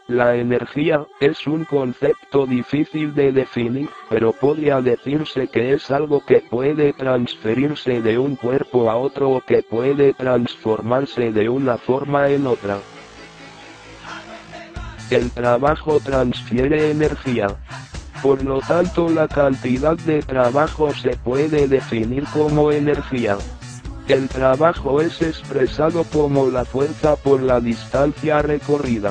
La energía es un concepto difícil de definir, pero podría decirse que es algo que puede transferirse de un cuerpo a otro o que puede transformarse de una forma en otra. El trabajo transfiere energía. Por lo tanto, la cantidad de trabajo se puede definir como energía. El trabajo es expresado como la fuerza por la distancia recorrida.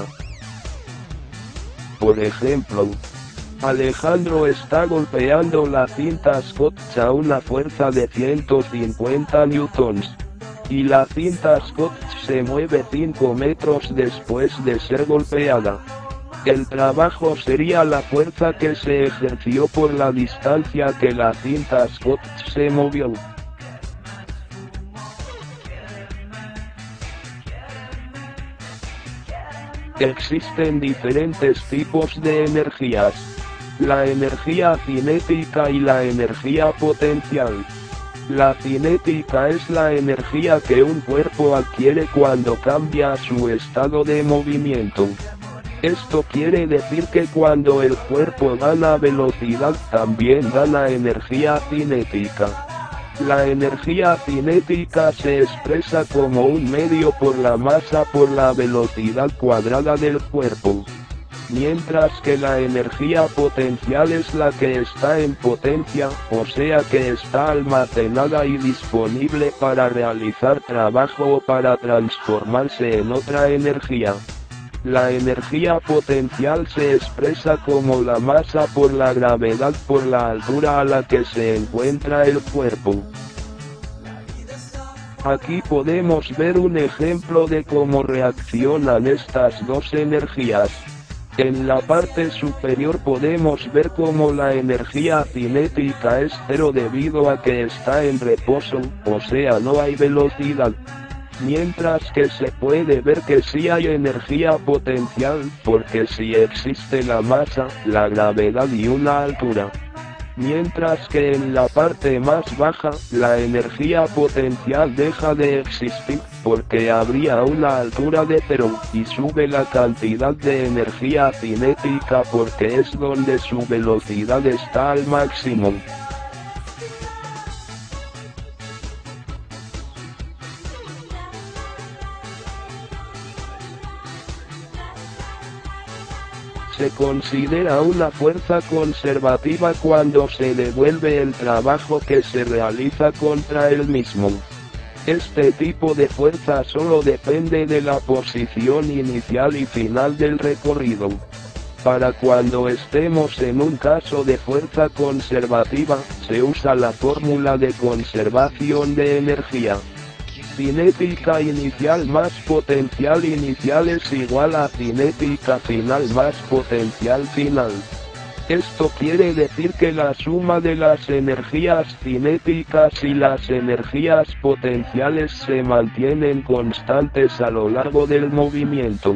Por ejemplo, Alejandro está golpeando la cinta Scotch a una fuerza de 150 newtons. Y la cinta Scotch se mueve 5 metros después de ser golpeada. El trabajo sería la fuerza que se ejerció por la distancia que la cinta Scotch se movió. Existen diferentes tipos de energías. La energía cinética y la energía potencial. La cinética es la energía que un cuerpo adquiere cuando cambia su estado de movimiento. Esto quiere decir que cuando el cuerpo gana velocidad también gana energía cinética. La energía cinética se expresa como un medio por la masa por la velocidad cuadrada del cuerpo. Mientras que la energía potencial es la que está en potencia, o sea que está almacenada y disponible para realizar trabajo o para transformarse en otra energía. La energía potencial se expresa como la masa por la gravedad por la altura a la que se encuentra el cuerpo. Aquí podemos ver un ejemplo de cómo reaccionan estas dos energías. En la parte superior podemos ver cómo la energía cinética es cero debido a que está en reposo, o sea no hay velocidad. Mientras que se puede ver que sí hay energía potencial, porque sí existe la masa, la gravedad y una altura. Mientras que en la parte más baja, la energía potencial deja de existir, porque habría una altura de cero, y sube la cantidad de energía cinética porque es donde su velocidad está al máximo. Se considera una fuerza conservativa cuando se devuelve el trabajo que se realiza contra el mismo. Este tipo de fuerza solo depende de la posición inicial y final del recorrido. Para cuando estemos en un caso de fuerza conservativa, se usa la fórmula de conservación de energía. Cinética inicial más potencial inicial es igual a cinética final más potencial final. Esto quiere decir que la suma de las energías cinéticas y las energías potenciales se mantienen constantes a lo largo del movimiento.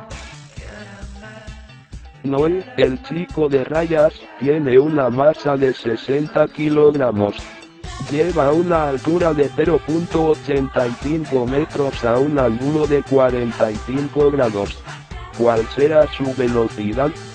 Noel, el chico de rayas, tiene una masa de 60 kilogramos. Lleva una altura de 0.85 metros a un ángulo de 45 grados. ¿Cuál será su velocidad?